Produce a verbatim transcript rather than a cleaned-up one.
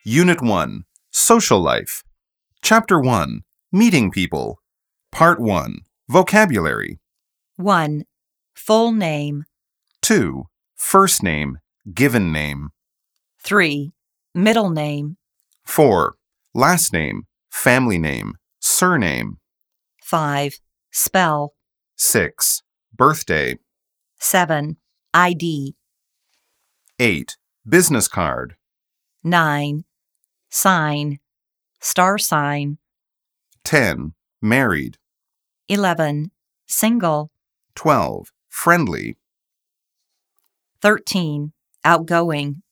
Unit one, Social Life. Chapter one, Meeting People. Part one, Vocabulary. one. Full name. two. First name, given name. three. Middle name. four. Last name, family name, surname. five. Spell. six. Birthday. seven. I D. eight. Business card. nine. Sign. Star sign. ten. Married. eleven. Single. twelve. Friendly. thirteen. Outgoing.